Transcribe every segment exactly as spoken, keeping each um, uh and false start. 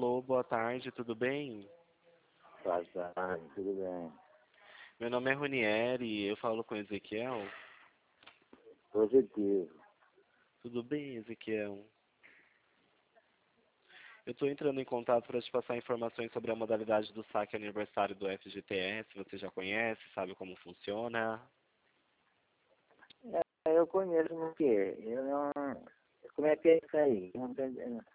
Alô, boa tarde, tudo bem? Boa tarde, tudo bem? Meu nome é Ronieri, eu falo com Ezequiel. Positivo. Tudo bem, Ezequiel? Eu estou entrando em contato para te passar informações sobre a modalidade do saque aniversário do F G T S. Você já conhece, sabe como funciona? É, eu conheço o que é. Eu não. Como é que é isso aí? Eu não tô entendendo.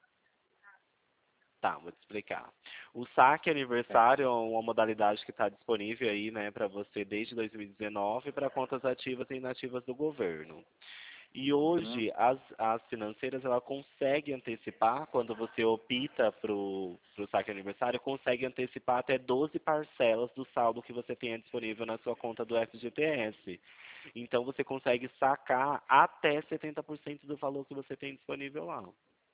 Tá, vou te explicar. O saque aniversário é uma modalidade que está disponível aí, né, para você desde dois mil e dezenove para contas ativas e inativas do governo. E Uhum. hoje as, as financeiras ela consegue antecipar, quando você opta para o saque aniversário, consegue antecipar até doze parcelas do saldo que você tenha disponível na sua conta do F G T S. Então você consegue sacar até setenta por cento do valor que você tem disponível lá.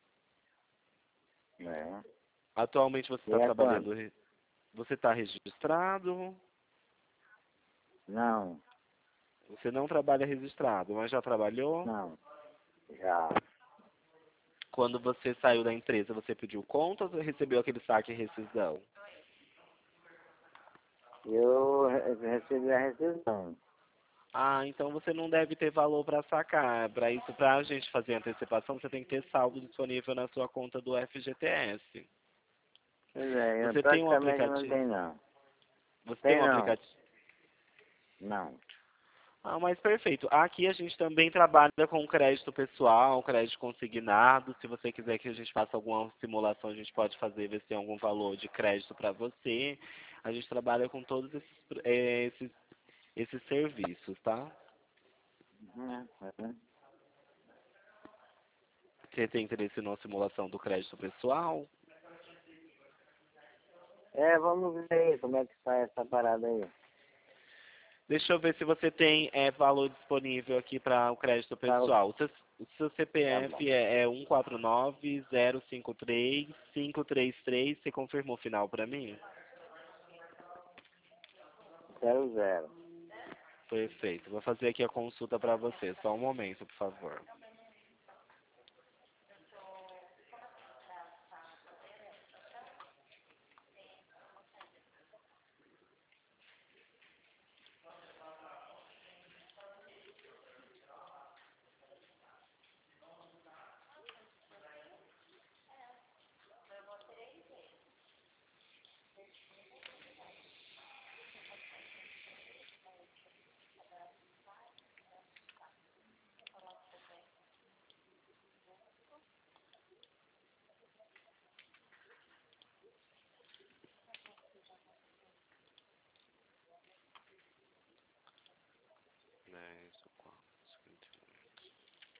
É. Atualmente você E está é quanto? trabalhando, re- você está registrado, Não, você não trabalha registrado, mas já trabalhou? não. Já. Quando você saiu da empresa, você pediu contas ou recebeu aquele saque e rescisão? Eu re- recebi a rescisão. Ah, então você não deve ter valor para sacar. Para isso, para a gente fazer a antecipação, você tem que ter saldo disponível na sua conta do F G T S. Pois é, eu Você tem um praticamente não aplicativo? tenho não. Você tem Tem um não. aplicativo? Não. Ah, mas perfeito. Aqui a gente também trabalha com crédito pessoal, crédito consignado. Se você quiser que a gente faça alguma simulação, a gente pode fazer, ver se tem algum valor de crédito para você. A gente trabalha com todos esses, eh, esses, esses serviços, tá? Uhum. Uhum. Você tem interesse na simulação do crédito pessoal? É, vamos ver aí como é que sai essa parada aí. Deixa eu ver se você tem é, valor disponível aqui para o crédito Tá, pessoal. O seu, o seu tá bom. C P F é, é um quatro nove zero cinco três cinco três três. Você confirmou o final para mim? Zero, zero. Perfeito. Vou fazer aqui a consulta para você. Só um momento, por favor. dez, quatro, cinquenta e oito.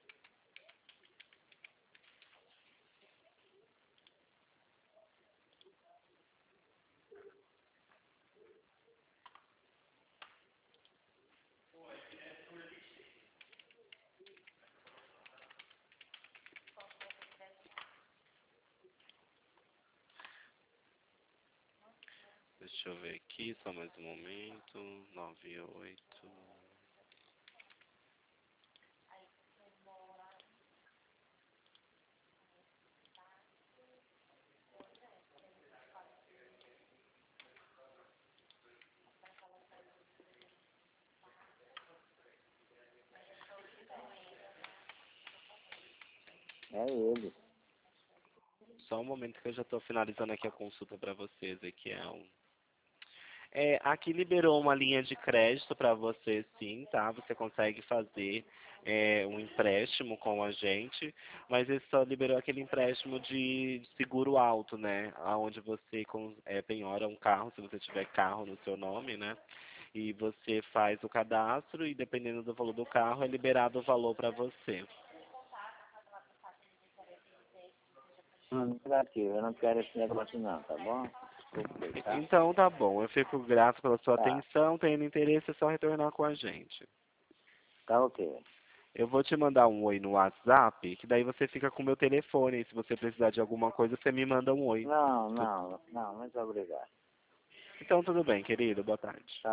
Deixa eu ver aqui, só mais um momento. noventa e oito. É ele. Só um momento que eu já estou finalizando aqui a consulta para vocês, Ezequiel. É, aqui liberou uma linha de crédito para você, sim, tá? Você consegue fazer é, um empréstimo com a gente, mas ele só liberou aquele empréstimo de seguro alto, né? Onde você com- é, penhora um carro, se você tiver carro no seu nome, né? E você faz o cadastro e dependendo do valor do carro é liberado o valor para você. Não, negativo, eu não quero esse negócio não, tá bom? Desculpa aí, tá? Então tá bom, eu fico grato pela sua Tá, atenção, tendo interesse é só retornar com a gente. tá ok. Eu vou te mandar um oi no WhatsApp, que daí você fica com o meu telefone. E se você precisar de alguma coisa, você me manda um oi. Não, Tu- não, não, muito obrigado. Então tudo bem, querido. Boa tarde. Tá